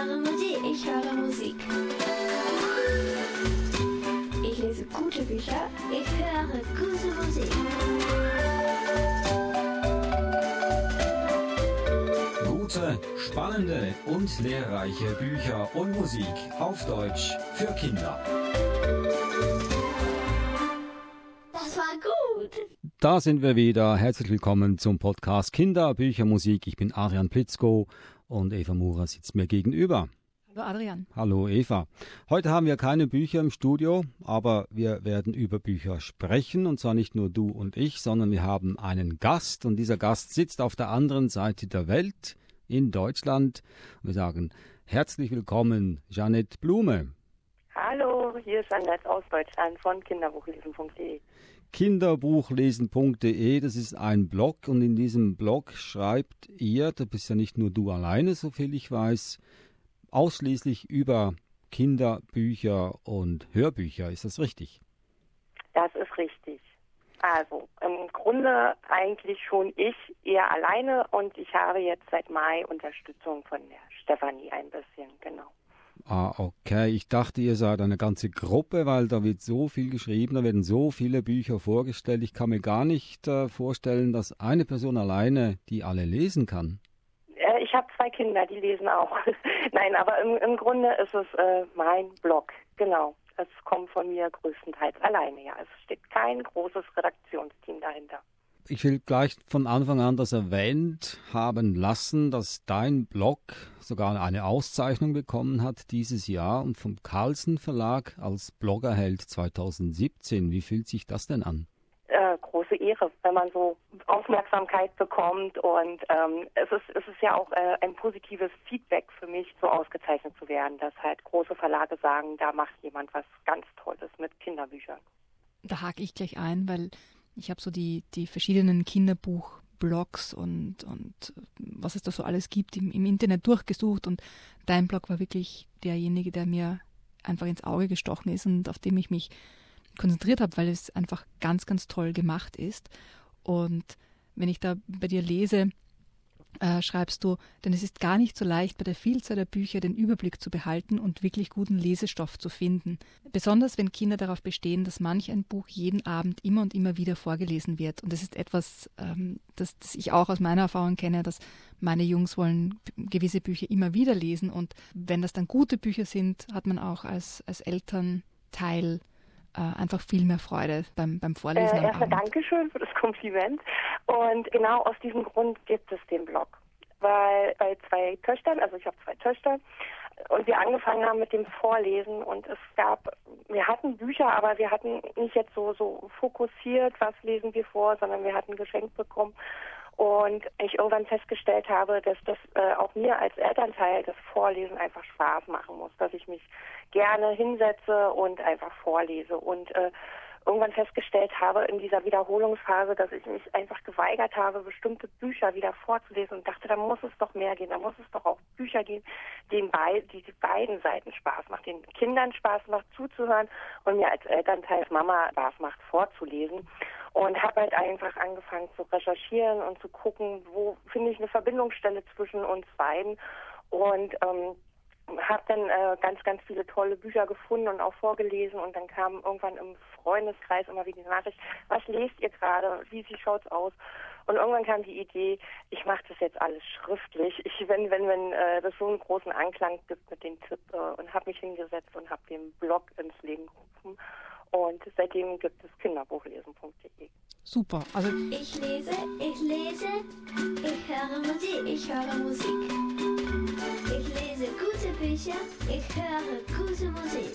höre Musik. Ich höre Musik. Ich lese gute Bücher. Ich höre gute Musik. Gute, spannende und lehrreiche Bücher und Musik auf Deutsch für Kinder. Das war gut. Da sind wir wieder. Herzlich willkommen zum Podcast Kinder, Bücher, Musik. Ich bin Adrian Plitzko und Eva Murer sitzt mir gegenüber. Hallo Adrian. Hallo Eva. Heute haben wir keine Bücher im Studio, aber wir werden über Bücher sprechen. Und zwar nicht nur du und ich, sondern wir haben einen Gast. Und dieser Gast sitzt auf der anderen Seite der Welt in Deutschland. Wir sagen herzlich willkommen, Jeanette Blume. Hallo, hier ist Jeanette aus Deutschland von kinderbuchlesen.de. Kinderbuchlesen.de, das ist ein Blog und in diesem Blog schreibt ihr, da bist ja nicht nur du alleine, soviel ich weiß, ausschließlich über Kinderbücher und Hörbücher. Ist das richtig? Das ist richtig. Also im Grunde eigentlich schon ich eher alleine und ich habe jetzt seit Mai Unterstützung von der Stefanie ein bisschen, genau. Ah, okay. Ich dachte, ihr seid eine ganze Gruppe, weil da wird so viel geschrieben, da werden so viele Bücher vorgestellt. Ich kann mir gar nicht vorstellen, dass eine Person alleine die alle lesen kann. Ich habe 2 Kinder, die lesen auch. Nein, aber im Grunde ist es mein Blog, genau. Es kommt von mir größtenteils alleine, ja. Es steht kein großes Redaktionsteam dahinter. Ich will gleich von Anfang an das erwähnt haben lassen, dass dein Blog sogar eine Auszeichnung bekommen hat dieses Jahr und vom Carlsen Verlag als Bloggerheld 2017. Wie fühlt sich das denn an? Große Ehre, wenn man so Aufmerksamkeit bekommt und es ist ja auch ein positives Feedback für mich, so ausgezeichnet zu werden, dass halt große Verlage sagen, da macht jemand was ganz Tolles mit Kinderbüchern. Da hake ich gleich ein, weil ich habe so die verschiedenen Kinderbuch-Blogs und was es da so alles gibt im Internet durchgesucht und dein Blog war wirklich derjenige, der mir einfach ins Auge gestochen ist und auf dem ich mich konzentriert habe, weil es einfach ganz, ganz toll gemacht ist. Und wenn ich da bei dir lese, schreibst du, denn es ist gar nicht so leicht, bei der Vielzahl der Bücher den Überblick zu behalten und wirklich guten Lesestoff zu finden. Besonders wenn Kinder darauf bestehen, dass manch ein Buch jeden Abend immer und immer wieder vorgelesen wird. Und das ist etwas, das ich auch aus meiner Erfahrung kenne, dass meine Jungs wollen gewisse Bücher immer wieder lesen. Und wenn das dann gute Bücher sind, hat man auch als Elternteil einfach viel mehr Freude beim Vorlesen am Erstmal Abend. Dankeschön für das Kompliment. Und genau aus diesem Grund gibt es den Blog. Weil bei 2 Töchtern, also ich habe 2 Töchter, und wir angefangen haben mit dem Vorlesen und wir hatten Bücher, aber wir hatten nicht jetzt so fokussiert, was lesen wir vor, sondern wir hatten geschenkt bekommen. Und ich irgendwann festgestellt habe, dass das auch mir als Elternteil das Vorlesen einfach Spaß machen muss, dass ich mich gerne hinsetze und einfach vorlese und irgendwann festgestellt habe in dieser Wiederholungsphase, dass ich mich einfach geweigert habe, bestimmte Bücher wieder vorzulesen und dachte, da muss es doch mehr gehen, da muss es doch auch Bücher geben, die beiden Seiten Spaß macht, den Kindern Spaß macht zuzuhören und mir als Elternteil, als Mama Spaß macht vorzulesen. Und habe halt einfach angefangen zu recherchieren und zu gucken, wo finde ich eine Verbindungsstelle zwischen uns beiden. Und habe dann ganz, ganz viele tolle Bücher gefunden und auch vorgelesen. Und dann kam irgendwann im Freundeskreis immer wieder die Nachricht, was lest ihr gerade, wie schaut's aus? Und irgendwann kam die Idee, ich mache das jetzt alles schriftlich. Wenn das so einen großen Anklang gibt mit dem Tipp und habe mich hingesetzt und habe den Blog ins Leben gerufen. Und seitdem gibt es kinderbuchlesen.de. Super. Also Ich lese, ich höre Musik, ich höre Musik. Ich lese gute Bücher, ich höre gute Musik.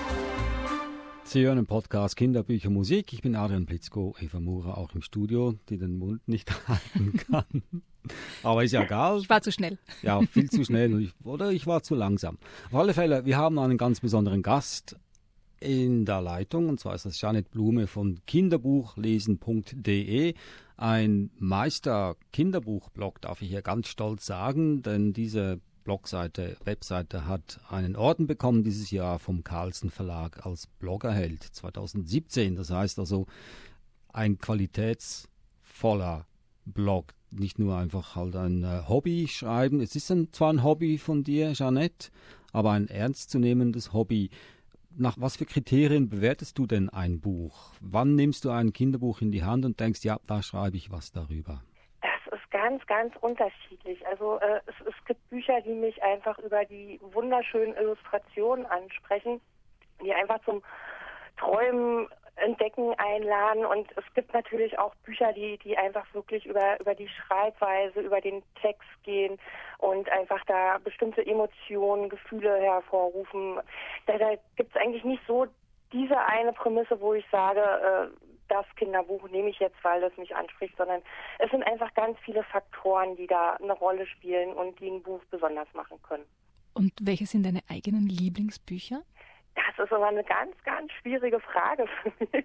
Sie hören im Podcast Kinderbücher, Musik. Ich bin Adrian Plitzko, Eva Murer auch im Studio, die den Mund nicht halten kann. Aber ist ja egal. ich war zu schnell. Ja, viel zu schnell oder ich war zu langsam. Auf alle Fälle, wir haben einen ganz besonderen Gast in der Leitung, und zwar ist das Jeanette Blume von kinderbuchlesen.de, ein Meister-Kinderbuch-Blog, darf ich hier ganz stolz sagen, denn diese Webseite hat einen Orden bekommen dieses Jahr vom Carlsen Verlag als Bloggerheld 2017. Das heißt also ein qualitätsvoller Blog, nicht nur einfach halt ein Hobby schreiben. Es ist zwar ein Hobby von dir, Jeanette, aber ein ernstzunehmendes Hobby. Nach was für Kriterien bewertest du denn ein Buch? Wann nimmst du ein Kinderbuch in die Hand und denkst, ja, da schreibe ich was darüber? Das ist ganz, ganz unterschiedlich. Also es gibt Bücher, die mich einfach über die wunderschönen Illustrationen ansprechen, die einfach zum Träumen, Entdecken einladen. Und es gibt natürlich auch Bücher, die einfach wirklich über die Schreibweise, über den Text gehen und einfach da bestimmte Emotionen, Gefühle hervorrufen. Da gibt es eigentlich nicht so diese eine Prämisse, wo ich sage, das Kinderbuch nehme ich jetzt, weil das mich anspricht, sondern es sind einfach ganz viele Faktoren, die da eine Rolle spielen und die ein Buch besonders machen können. Und welche sind deine eigenen Lieblingsbücher? Das ist aber eine ganz, ganz schwierige Frage für mich.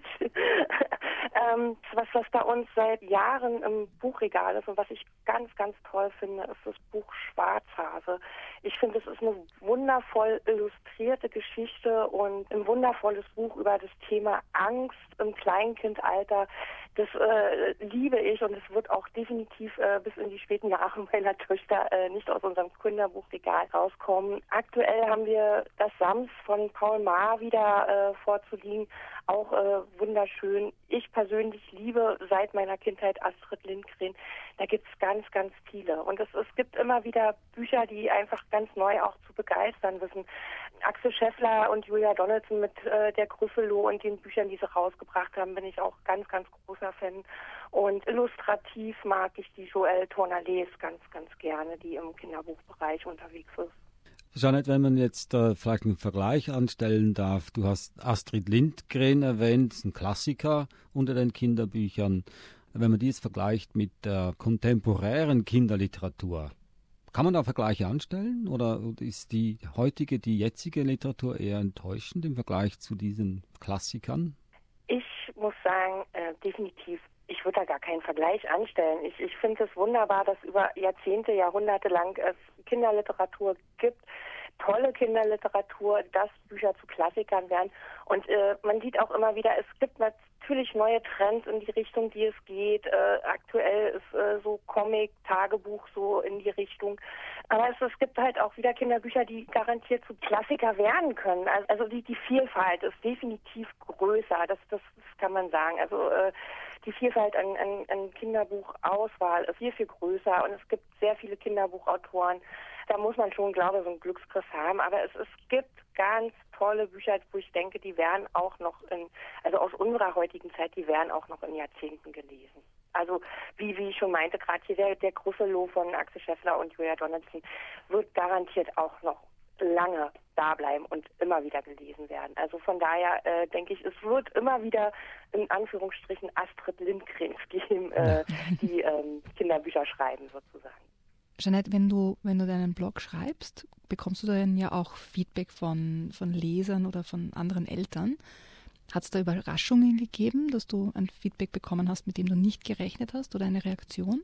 Was bei uns seit Jahren im Buchregal ist und was ich ganz, ganz toll finde, ist das Buch Schwarzhase. Ich finde, es ist eine wundervoll illustrierte Geschichte und ein wundervolles Buch über das Thema Angst im Kleinkindalter. Das liebe ich und es wird auch definitiv bis in die späten Jahre meiner Töchter nicht aus unserem Kinderbuchregal rauskommen. Aktuell haben wir das Sams von Paul Maar wieder vorzuliegen. Auch wunderschön. Ich persönlich liebe seit meiner Kindheit Astrid Lindgren. Da gibt es ganz, ganz viele. Und es gibt immer wieder Bücher, die einfach ganz neu auch zu begeistern wissen. Axel Scheffler und Julia Donaldson mit der Gryffalo und den Büchern, die sie rausgebracht haben, bin ich auch ganz, ganz großer Fan. Und illustrativ mag ich die Joelle Tournalès ganz, ganz gerne, die im Kinderbuchbereich unterwegs ist. Jeanette, wenn man jetzt vielleicht einen Vergleich anstellen darf, du hast Astrid Lindgren erwähnt, ein Klassiker unter den Kinderbüchern. Wenn man dies vergleicht mit der kontemporären Kinderliteratur, kann man da Vergleiche anstellen oder ist die jetzige Literatur eher enttäuschend im Vergleich zu diesen Klassikern? Ich muss sagen, definitiv. Ich würde da gar keinen Vergleich anstellen. Ich finde es wunderbar, dass über Jahrzehnte, Jahrhunderte lang es Kinderliteratur gibt, tolle Kinderliteratur, dass Bücher zu Klassikern werden. Und man sieht auch immer wieder, es gibt natürlich neue Trends in die Richtung, die es geht. Aktuell ist so Comic, Tagebuch so in die Richtung. Aber es gibt halt auch wieder Kinderbücher, die garantiert zu Klassiker werden können. Also die Vielfalt ist definitiv größer, das kann man sagen. Also die Vielfalt an Kinderbuchauswahl ist viel, viel größer und es gibt sehr viele Kinderbuchautoren. Da muss man schon, glaube ich, so einen Glücksgriff haben. Aber es gibt ganz tolle Bücher, wo ich denke, die werden auch noch also aus unserer heutigen Zeit, die werden auch noch in Jahrzehnten gelesen. Also wie ich schon meinte, gerade hier der Gryffalo von Axel Scheffler und Julia Donaldson wird garantiert auch noch lange da bleiben und immer wieder gelesen werden. Also von daher denke ich, es wird immer wieder in Anführungsstrichen Astrid Lindgrens geben, die Kinderbücher schreiben sozusagen. Jeanette, wenn du deinen Blog schreibst, bekommst du dann ja auch Feedback von Lesern oder von anderen Eltern. Hat es da Überraschungen gegeben, dass du ein Feedback bekommen hast, mit dem du nicht gerechnet hast oder eine Reaktion?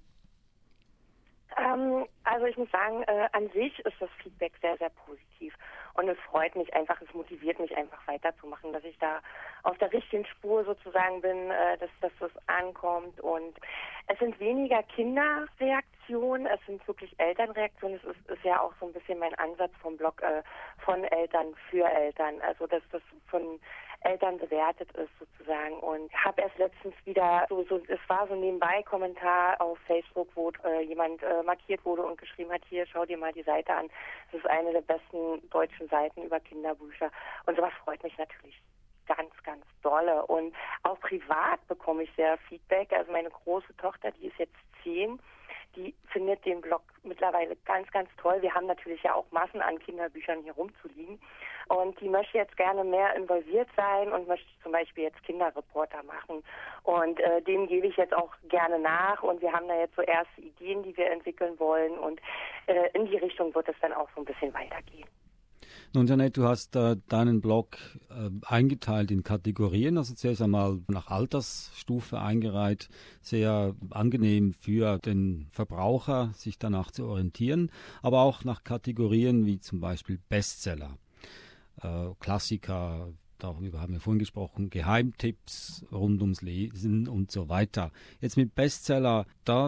Also ich muss sagen, an sich ist das Feedback sehr, sehr positiv. Und es freut mich einfach, es motiviert mich einfach weiterzumachen, dass ich da auf der richtigen Spur sozusagen bin, dass das ankommt. Und es sind weniger Kinderreaktionen, es sind wirklich Elternreaktionen. Es ist ja auch so ein bisschen mein Ansatz vom Blog von Eltern für Eltern. Also dass das von Eltern bewertet ist sozusagen. Und habe erst letztens wieder es war so ein Nebenbei-Kommentar auf Facebook, wo jemand markiert wurde und geschrieben hat, hier, schau dir mal die Seite an. Das ist eine der besten deutschen Seiten über Kinderbücher. Und sowas freut mich natürlich ganz, ganz dolle. Und auch privat bekomme ich sehr Feedback. Also meine große Tochter, die ist jetzt 10, die findet den Blog mittlerweile ganz, ganz toll. Wir haben natürlich ja auch Massen an Kinderbüchern hier rumzuliegen. Und die möchte jetzt gerne mehr involviert sein und möchte zum Beispiel jetzt Kinderreporter machen. Und dem gebe ich jetzt auch gerne nach. Und wir haben da jetzt so erste Ideen, die wir entwickeln wollen. Und in die Richtung wird es dann auch so ein bisschen weitergehen. Nun, Jeanette, du hast deinen Blog eingeteilt in Kategorien, also zuerst einmal nach Altersstufe eingereiht, sehr angenehm für den Verbraucher, sich danach zu orientieren, aber auch nach Kategorien wie zum Beispiel Bestseller, Klassiker, darüber haben wir vorhin gesprochen, Geheimtipps rund ums Lesen und so weiter. Jetzt mit Bestseller, da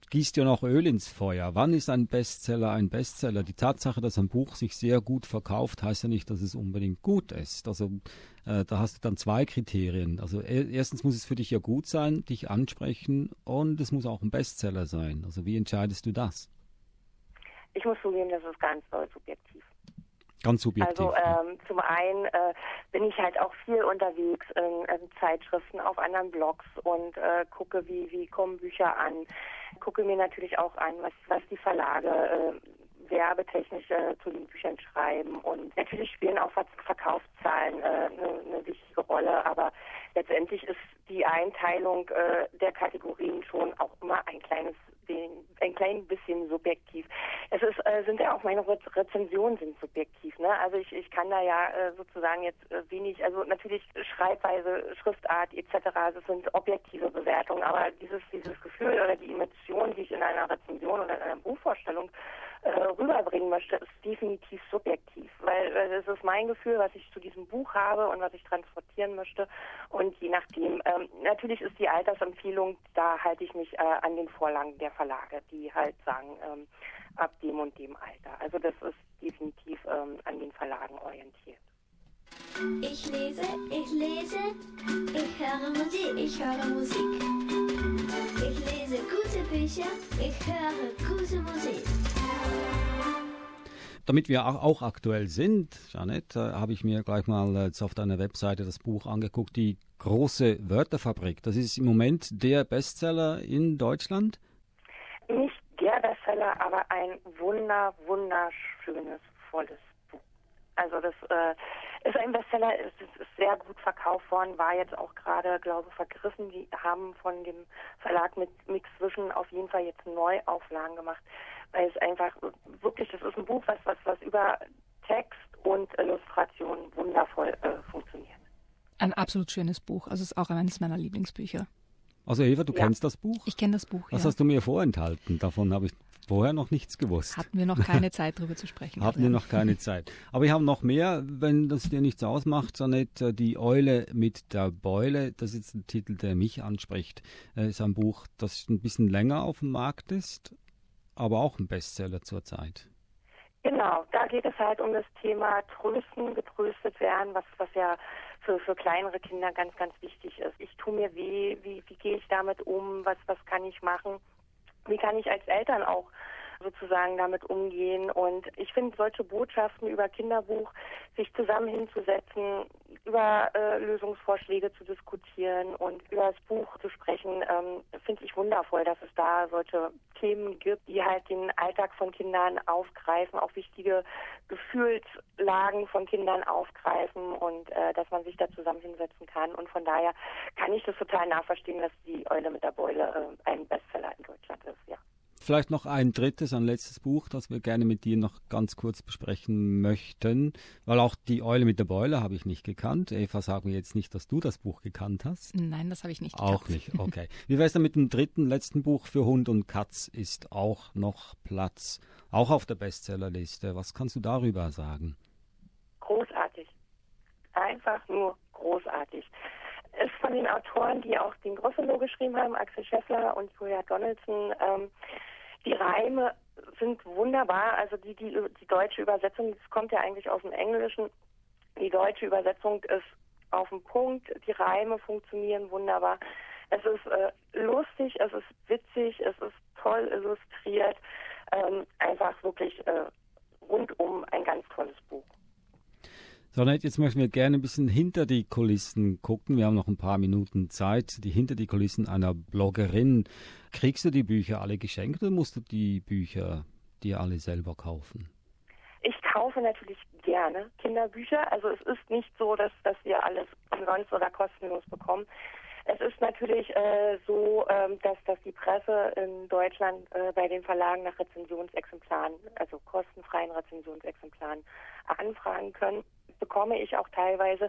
gießt ja noch Öl ins Feuer. Wann ist ein Bestseller ein Bestseller? Die Tatsache, dass ein Buch sich sehr gut verkauft, heißt ja nicht, dass es unbedingt gut ist. Also da hast du dann zwei Kriterien. Also erstens muss es für dich ja gut sein, dich ansprechen, und es muss auch ein Bestseller sein. Also wie entscheidest du das? Ich muss zugeben, das ist ganz doll subjektiv. Ganz subjektiv. Also zum einen bin ich halt auch viel unterwegs in Zeitschriften, auf anderen Blogs und gucke, wie kommen Bücher an. Gucke mir natürlich auch an, was die Verlage werbetechnisch zu den Büchern schreiben. Und natürlich spielen auch Verkaufszahlen eine wichtige Rolle. Aber letztendlich ist die Einteilung der Kategorien schon auch immer ein klein bisschen subjektiv. Es sind ja auch meine Rezensionen sind subjektiv, ne? Also ich kann da ja sozusagen jetzt wenig, also natürlich Schreibweise, Schriftart etc. Das sind objektive Bewertungen, aber dieses Gefühl oder die Emotion, die ich in einer Rezension oder in einer Buchvorstellung rüberbringen möchte, ist definitiv subjektiv, weil es ist mein Gefühl, was ich zu diesem Buch habe und was ich transportieren möchte, und je nachdem, natürlich ist die Altersempfehlung, da halte ich mich an den Vorlagen der Verlage, die halt sagen, ab dem und dem Alter. Also das ist definitiv an den Verlagen orientiert. Ich lese, ich höre Musik, ich höre Musik. Ich lese gute Bücher, ich höre gute Musik. Damit wir auch aktuell sind, Jeanette, habe ich mir gleich mal jetzt auf deiner Webseite das Buch angeguckt, die große Wörterfabrik. Das ist im Moment der Bestseller in Deutschland? Nicht der Bestseller, aber ein wunderschönes, volles Buch. Also das ist ein Bestseller, es ist sehr gut verkauft worden, war jetzt auch gerade, glaube ich, vergriffen. Die haben von dem Verlag mit Mix Vision auf jeden Fall jetzt Neuauflagen gemacht, weil es einfach wirklich, das ist ein Buch, was über Text und Illustration wundervoll funktioniert. Ein absolut schönes Buch, also es ist auch eines meiner Lieblingsbücher. Also Eva, du kennst das Buch? Ich kenne das Buch, Was ja. hast du mir vorenthalten? Davon habe ich vorher noch nichts gewusst. Hatten wir noch keine Zeit, darüber zu sprechen. Hatten wir noch keine Zeit. Aber wir haben noch mehr, wenn das dir nichts ausmacht, Jeanette, Die Eule mit der Beule. Das ist ein Titel, der mich anspricht. Ist ein Buch, das ein bisschen länger auf dem Markt ist, aber auch ein Bestseller zurzeit. Genau, da geht es halt um das Thema Trösten, getröstet werden, was ja für kleinere Kinder ganz, ganz wichtig ist. Ich tue mir weh, wie gehe ich damit um, was kann ich machen, wie kann ich als Eltern auch sozusagen damit umgehen. Und ich finde, solche Botschaften über Kinderbuch, sich zusammen hinzusetzen, über Lösungsvorschläge zu diskutieren und über das Buch zu sprechen, finde ich wundervoll, dass es da solche Themen gibt, die halt den Alltag von Kindern aufgreifen, auch wichtige Gefühlslagen von Kindern aufgreifen und dass man sich da zusammen hinsetzen kann. Und von daher kann ich das total nachverstehen, dass Die Eule mit der Beule ein Bestseller in Deutschland ist, ja. Vielleicht noch ein letztes Buch, das wir gerne mit dir noch ganz kurz besprechen möchten, weil auch Die Eule mit der Beule habe ich nicht gekannt. Eva, sagen wir jetzt nicht, dass du das Buch gekannt hast. Nein, das habe ich nicht gekannt. Auch nicht, okay. Wie wäre es denn mit dem letzten Buch für Hund und Katz? Ist auch noch Platz, auch auf der Bestsellerliste. Was kannst du darüber sagen? Großartig. Einfach nur großartig. Ist von den Autoren, die auch den Gruffalo geschrieben haben, Axel Scheffler und Julia Donaldson. Die Reime sind wunderbar. Also die deutsche Übersetzung, das kommt ja eigentlich aus dem Englischen. Die deutsche Übersetzung ist auf den Punkt. Die Reime funktionieren wunderbar. Es ist lustig, es ist witzig, es ist toll illustriert. Einfach wirklich rundum ein ganz tolles Buch. So, jetzt möchten wir gerne ein bisschen hinter die Kulissen gucken. Wir haben noch ein paar Minuten Zeit. Hinter die Kulissen einer Bloggerin. Kriegst du die Bücher alle geschenkt oder musst du die Bücher dir alle selber kaufen? Ich kaufe natürlich gerne Kinderbücher. Also es ist nicht so, dass wir alles umsonst oder kostenlos bekommen. Es ist natürlich so, dass die Presse in Deutschland bei den Verlagen nach Rezensionsexemplaren, also kostenfreien Rezensionsexemplaren, anfragen können. Bekomme ich auch teilweise.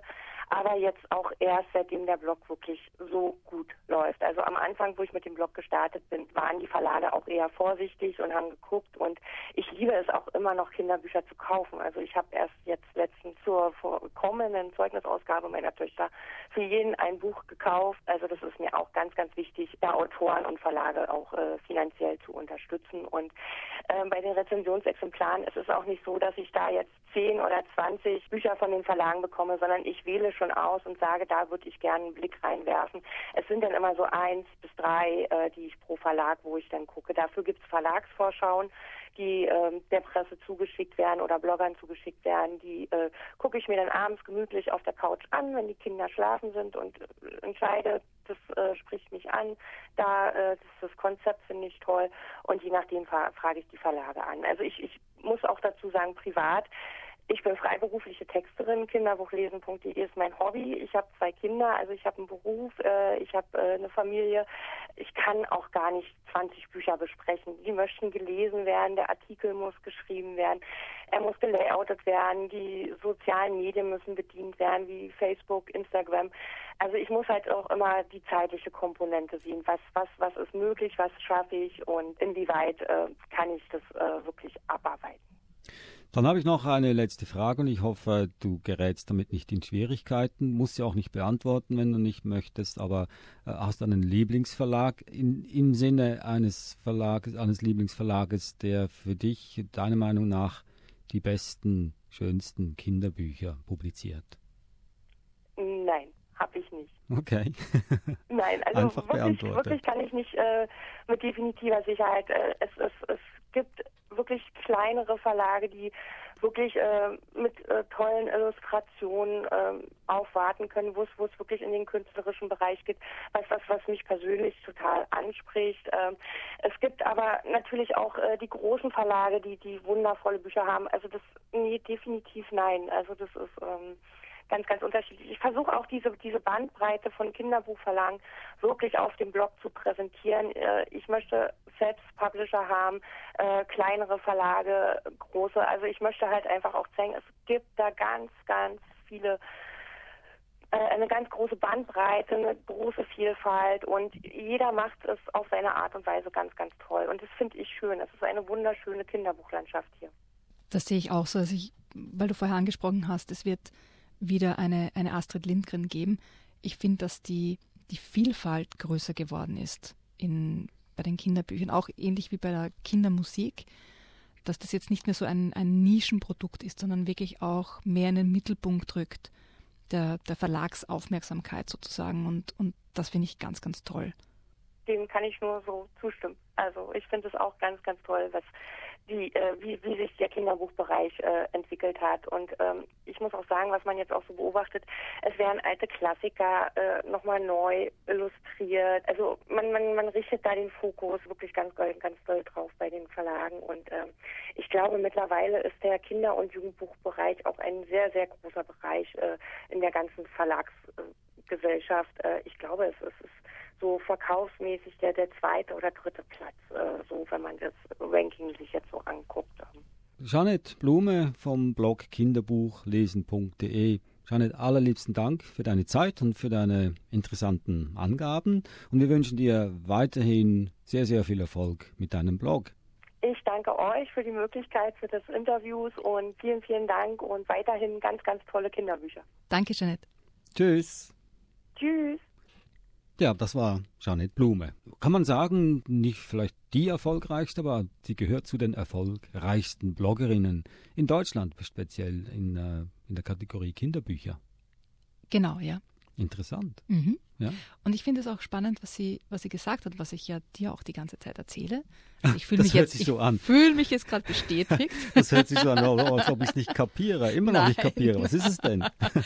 aber jetzt auch erst seitdem der Blog wirklich so gut läuft. Also am Anfang, wo ich mit dem Blog gestartet bin, waren die Verlage auch eher vorsichtig und haben geguckt, und ich liebe es auch immer noch, Kinderbücher zu kaufen. Also ich habe erst jetzt letztens zur kommenden Zeugnisausgabe meiner Töchter für jeden ein Buch gekauft. Also das ist mir auch ganz, ganz wichtig, da Autoren und Verlage auch finanziell zu unterstützen. Und bei den Rezensionsexemplaren ist es auch nicht so, dass ich da jetzt 10 oder 20 Bücher von den Verlagen bekomme, sondern ich wähle schon aus und sage, da würde ich gerne einen Blick reinwerfen. Es sind dann immer so 1 bis 3, die ich pro Verlag, wo ich dann gucke. Dafür gibt es Verlagsvorschauen, die der Presse zugeschickt werden oder Bloggern zugeschickt werden. Die gucke ich mir dann abends gemütlich auf der Couch an, wenn die Kinder schlafen sind, und entscheide, das spricht mich an. Das Konzept finde ich toll, und je nachdem frage ich die Verlage an. Also ich muss auch dazu sagen, privat, ich bin freiberufliche Texterin, kinderbuchlesen.de ist mein Hobby. Ich habe 2 Kinder, also ich habe einen Beruf, ich habe eine Familie. Ich kann auch gar nicht 20 Bücher besprechen. Die möchten gelesen werden, der Artikel muss geschrieben werden, er muss gelayoutet werden, die sozialen Medien müssen bedient werden, wie Facebook, Instagram. Also ich muss halt auch immer die zeitliche Komponente sehen. Was ist möglich, was schaffe ich und inwieweit kann ich das wirklich abarbeiten. Dann habe ich noch eine letzte Frage, und ich hoffe, du gerätst damit nicht in Schwierigkeiten. Musst sie auch nicht beantworten, wenn du nicht möchtest, aber hast du einen Lieblingsverlag im Sinne eines Lieblingsverlages, der für dich, deiner Meinung nach, die besten, schönsten Kinderbücher publiziert? Nein, habe ich nicht. Okay. Nein, also Einfach wirklich kann ich nicht mit definitiver Sicherheit. Es gibt wirklich kleinere Verlage, die wirklich mit tollen Illustrationen aufwarten können, wo es wirklich in den künstlerischen Bereich geht, was mich persönlich total anspricht. Es gibt aber natürlich auch die großen Verlage, die wundervolle Bücher haben. Also definitiv nein. Also das ist ganz, ganz unterschiedlich. Ich versuche auch diese Bandbreite von Kinderbuchverlagen wirklich auf dem Blog zu präsentieren. Ich möchte Self-Publisher haben, kleinere Verlage, große. Also ich möchte halt einfach auch zeigen, es gibt da ganz, ganz viele, eine ganz große Bandbreite, eine große Vielfalt, und jeder macht es auf seine Art und Weise ganz, ganz toll. Und das finde ich schön. Es ist eine wunderschöne Kinderbuchlandschaft hier. Das sehe ich auch so. Also weil du vorher angesprochen hast, es wird wieder eine Astrid Lindgren geben. Ich finde, dass die Vielfalt größer geworden ist bei den Kinderbüchern, auch ähnlich wie bei der Kindermusik, dass das jetzt nicht mehr so ein Nischenprodukt ist, sondern wirklich auch mehr in den Mittelpunkt rückt, der Verlagsaufmerksamkeit sozusagen, und das finde ich ganz, ganz toll. Dem kann ich nur so zustimmen. Also ich finde es auch ganz, ganz toll, wie sich der Kinderbuchbereich entwickelt hat. Und ich muss auch sagen, was man jetzt auch so beobachtet, es werden alte Klassiker nochmal neu illustriert. Also man richtet da den Fokus wirklich ganz doll drauf bei den Verlagen. Und ich glaube, mittlerweile ist der Kinder- und Jugendbuchbereich auch ein sehr, sehr großer Bereich in der ganzen Verlagsgesellschaft. Ich glaube, es ist so verkaufsmäßig der 2. oder 3. Platz, so wenn man das Ranking sich jetzt so anguckt. Jeanette Blume vom Blog kinderbuchlesen.de. Jeanette, allerliebsten Dank für deine Zeit und für deine interessanten Angaben, und wir wünschen dir weiterhin sehr, sehr viel Erfolg mit deinem Blog. Ich danke euch für die Möglichkeit für das Interviews, und vielen, vielen Dank, und weiterhin ganz, ganz tolle Kinderbücher. Danke, Jeanette. Tschüss. Tschüss. Ja, das war Jeanette Blume. Kann man sagen, nicht vielleicht die erfolgreichste, aber sie gehört zu den erfolgreichsten Bloggerinnen in Deutschland, speziell in der Kategorie Kinderbücher. Genau, ja. Interessant. Mhm. Ja. Und ich finde es auch spannend, was sie gesagt hat, was ich ja dir auch die ganze Zeit erzähle. Also ich fühle mich jetzt gerade bestätigt. Das hört sich so an, als ob ich es nicht kapiere. Immer noch nicht kapiere. Was ist es denn?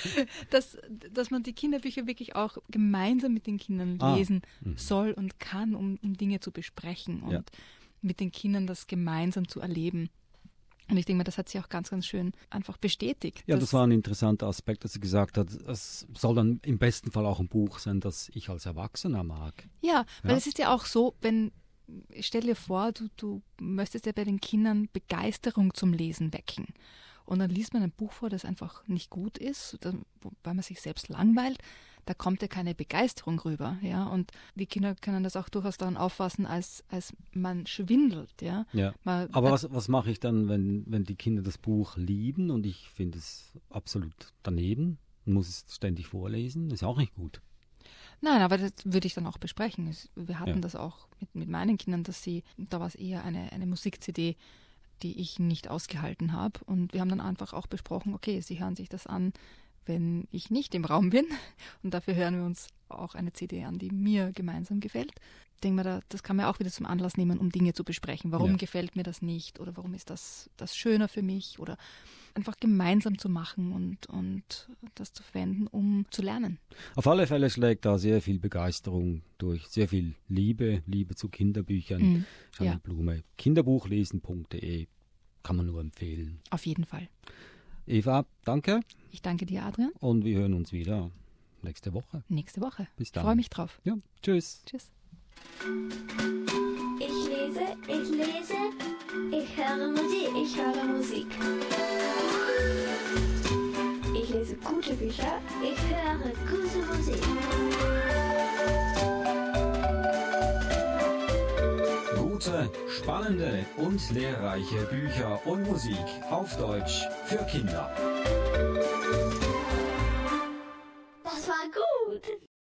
Dass man die Kinderbücher wirklich auch gemeinsam mit den Kindern lesen soll und kann, um Dinge zu besprechen und mit den Kindern das gemeinsam zu erleben. Und ich denke mal, das hat sie auch ganz, ganz schön einfach bestätigt. Ja, das war ein interessanter Aspekt, dass sie gesagt hat, es soll dann im besten Fall auch ein Buch sein, das ich als Erwachsener mag. Ja, weil es ist ja auch so, stell dir vor, du möchtest ja bei den Kindern Begeisterung zum Lesen wecken. und dann liest man ein Buch vor, das einfach nicht gut ist, weil man sich selbst langweilt, da kommt ja keine Begeisterung rüber, ja, und die Kinder können das auch durchaus daran auffassen, als man schwindelt, ja. Ja. Aber was mache ich dann, wenn die Kinder das Buch lieben und ich finde es absolut daneben und muss es ständig vorlesen? Ist auch nicht gut. Nein, aber das würde ich dann auch besprechen. Wir hatten das auch mit meinen Kindern, da war es eher eine Musik-CD, die ich nicht ausgehalten habe, und wir haben dann einfach auch besprochen, okay, sie hören sich das an, wenn ich nicht im Raum bin, und dafür hören wir uns auch eine CD an, die mir gemeinsam gefällt. Ich denke mal, das kann man auch wieder zum Anlass nehmen, um Dinge zu besprechen. Warum gefällt mir das nicht oder warum ist das schöner für mich, oder einfach gemeinsam zu machen und das zu verwenden, um zu lernen. Auf alle Fälle schlägt da sehr viel Begeisterung durch, sehr viel Liebe zu Kinderbüchern. Jeanette Blume, kinderbuchlesen.de, kann man nur empfehlen. Auf jeden Fall. Eva, danke. Ich danke dir, Adrian. Und wir hören uns wieder nächste Woche. Bis dann. Ich freue mich drauf. Ja, tschüss. Tschüss. Ich lese, ich höre Musik. Ich lese gute Bücher, ich höre gute Musik. Gute, spannende und lehrreiche Bücher und Musik auf Deutsch für Kinder. Das war gut.